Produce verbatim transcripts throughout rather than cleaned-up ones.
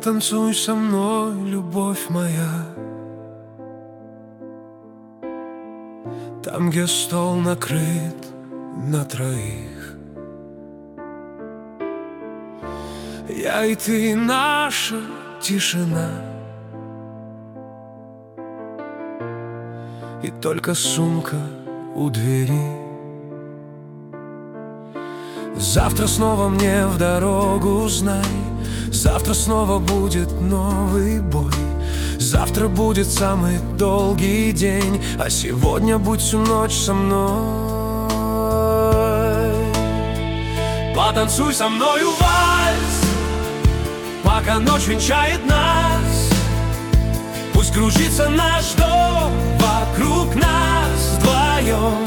Потанцуй со мной, любовь моя, там, где стол накрыт на троих. Я и ты, наша тишина, и только сумка у двери. Завтра снова мне в дорогу, знай, завтра снова будет новый бой. Завтра будет самый долгий день, а сегодня будь всю ночь со мной. Потанцуй со мною вальс, пока ночь венчает нас. Пусть кружится наш дом вокруг нас вдвоем.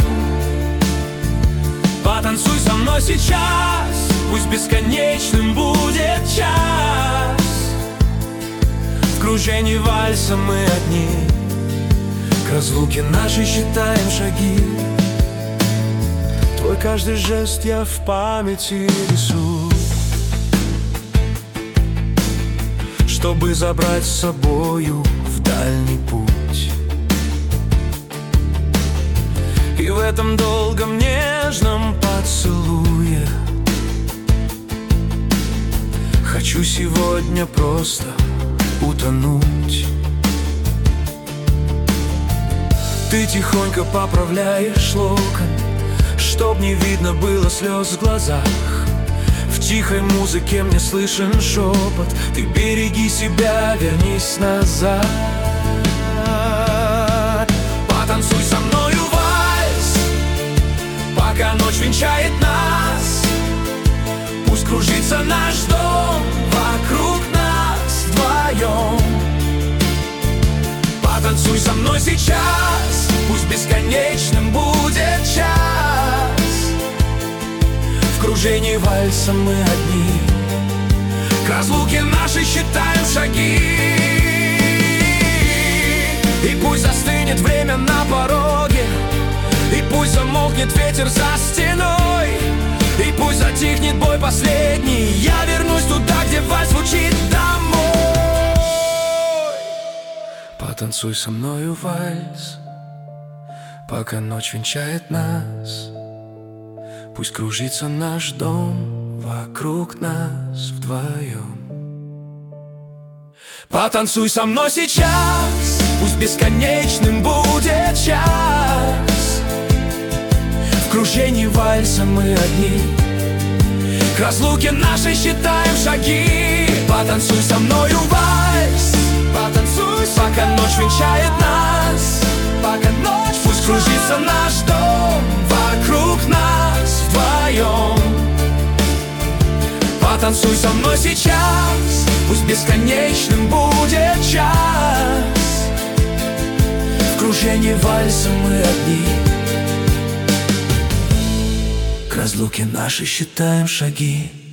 Потанцуй со мной сейчас, пусть бесконечным будет час. В кружении вальса мы одни, к разлуке нашей считаем шаги. Твой каждый жест я в памяти рисую, чтобы забрать с собою в дальний путь. И в этом долгом нежном поцелуе хочу сегодня просто утонуть. Ты тихонько поправляешь локон, чтоб не видно было слез в глазах. В тихой музыке мне слышен шепот: ты береги себя, вернись назад. Потанцуй со мною вальс, пока ночь венчает нас. Пусть кружится наш дом вокруг нас вдвоем. Потанцуй со мной сейчас, пусть бесконечным будет час. В кружении вальса мы одни, к разлуке нашей считаем шаги. И пусть застынет время на пороге, и пусть замолкнет ветер за стеной, и пусть затихнет бой последний. Я вернусь туда, где вальс звучит домой. Потанцуй со мною вальс, пока ночь венчает нас. Пусть кружится наш дом вокруг нас вдвоем. Потанцуй со мной сейчас, пусть бесконечным будет час. В кружении вальса мы одни, к разлуке нашей считаем шаги. Потанцуй со мною вальс, потанцуй, пока ночь венчает нас. Пока ночь, пусть кружится наш дом вокруг нас вдвоем. Потанцуй со мной сейчас, пусть бесконечным будет час. В кружении вальса мы одни, к разлуке нашей считаем шаги.